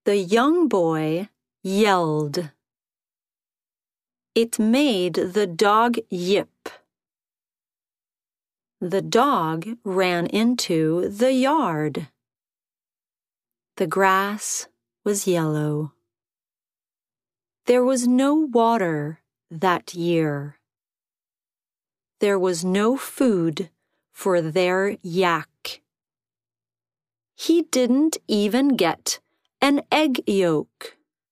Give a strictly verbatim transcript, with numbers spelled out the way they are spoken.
The young boy yelled. It made the dog yip. The dog ran into the yard. The grass was yellow. There was no water that year. There was no food for their yak. He didn't even get an egg yolk.